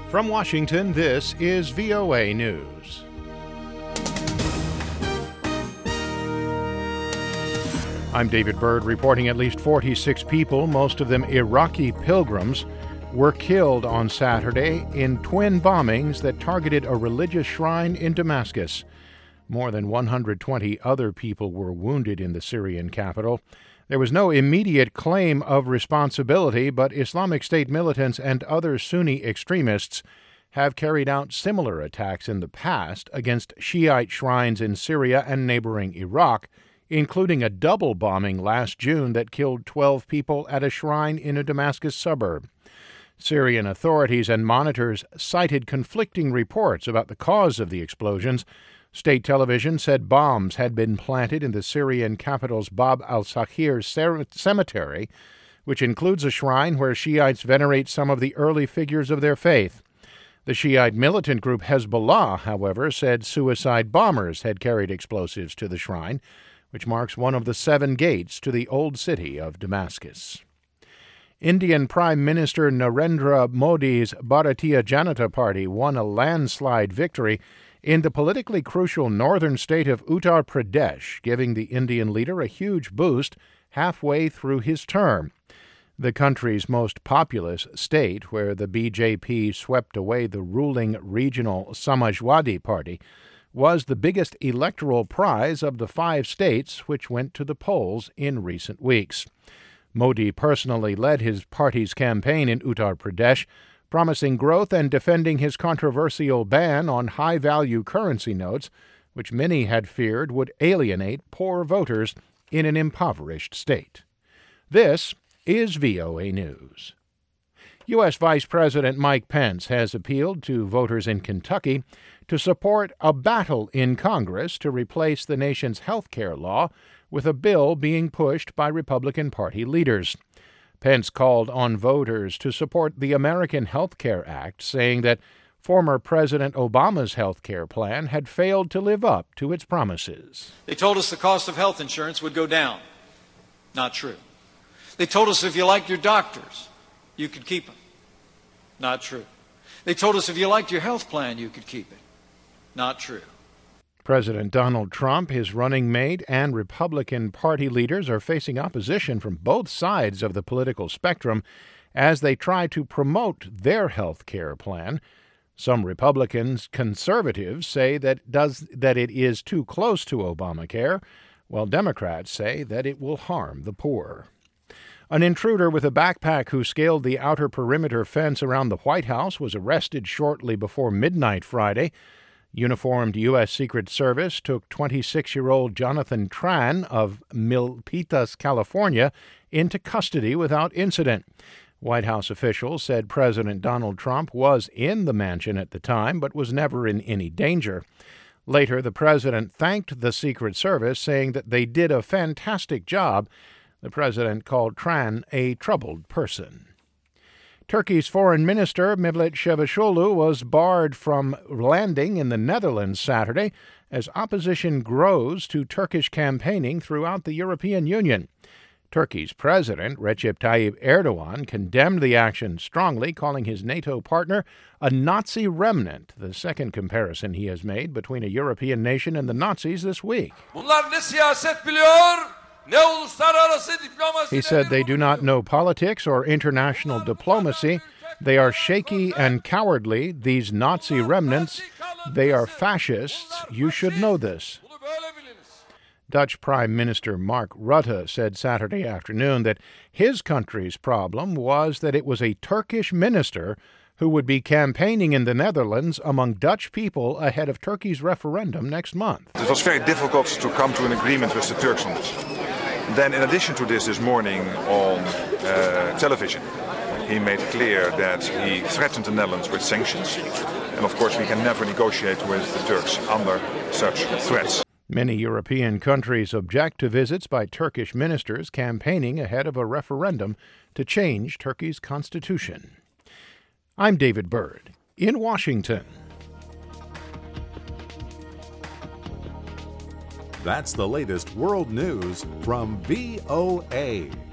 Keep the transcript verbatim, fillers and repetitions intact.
From Washington, this is V O A News. I'm David Byrd reporting at least forty-six people, most of them Iraqi pilgrims, were killed on Saturday in twin bombings that targeted a religious shrine in Damascus. More than one hundred twenty other people were wounded in the Syrian capital. There was no immediate claim of responsibility, but Islamic State militants and other Sunni extremists have carried out similar attacks in the past against Shiite shrines in Syria and neighboring Iraq, including a double bombing last June that killed twelve people at a shrine in a Damascus suburb. Syrian authorities and monitors cited conflicting reports about the cause of the explosions. State television said bombs had been planted in the Syrian capital's Bab al-Sakhir cemetery, which includes a shrine where Shiites venerate some of the early figures of their faith. The Shiite militant group Hezbollah, however, said suicide bombers had carried explosives to the shrine, which marks one of the seven gates to the old city of Damascus. Indian Prime Minister Narendra Modi's Bharatiya Janata Party won a landslide victory in the politically crucial northern state of Uttar Pradesh, giving the Indian leader a huge boost halfway through his term. The country's most populous state, where the B J P swept away the ruling regional Samajwadi Party, was the biggest electoral prize of the five states which went to the polls in recent weeks. Modi personally led his party's campaign in Uttar Pradesh, promising growth and defending his controversial ban on high-value currency notes, which many had feared would alienate poor voters in an impoverished state. This is V O A News. U S. Vice President Mike Pence has appealed to voters in Kentucky to support a battle in Congress to replace the nation's health care law with a bill being pushed by Republican Party leaders. Pence called on voters to support the American Health Care Act, saying that former President Obama's health care plan had failed to live up to its promises. They told us the cost of health insurance would go down. Not true. They told us if you liked your doctors, you could keep them. Not true. They told us if you liked your health plan, you could keep it. Not true. President Donald Trump, his running mate, and Republican Party leaders are facing opposition from both sides of the political spectrum as they try to promote their health care plan. Some Republicans, conservatives, say that does that it is too close to Obamacare, while Democrats say that it will harm the poor. An intruder with a backpack who scaled the outer perimeter fence around the White House was arrested shortly before midnight Friday. Uniformed U S. Secret Service took twenty-six-year-old Jonathan Tran of Milpitas, California, into custody without incident. White House officials said President Donald Trump was in the mansion at the time but was never in any danger. Later, the president thanked the Secret Service, saying that they did a fantastic job. The president called Tran a troubled person. Turkey's foreign minister, Mevlut Çavuşoğlu, was barred from landing in the Netherlands Saturday as opposition grows to Turkish campaigning throughout the European Union. Turkey's president, Recep Tayyip Erdogan, condemned the action strongly, calling his NATO partner a Nazi remnant, the second comparison he has made between a European nation and the Nazis this week. Bunlar ne siyaset biliyor? He said they do not know politics or international diplomacy. They are shaky and cowardly, these Nazi remnants. They are fascists. You should know this. Dutch Prime Minister Mark Rutte said Saturday afternoon that his country's problem was that it was a Turkish minister who would be campaigning in the Netherlands among Dutch people ahead of Turkey's referendum next month. It was very difficult to come to an agreement with the Turks on this. Then, in addition to this, this morning on uh, television, he made clear that he threatened the Netherlands with sanctions. And of course, we can never negotiate with the Turks under such threats. Many European countries object to visits by Turkish ministers campaigning ahead of a referendum to change Turkey's constitution. I'm David Byrd in Washington. That's the latest world news from V O A.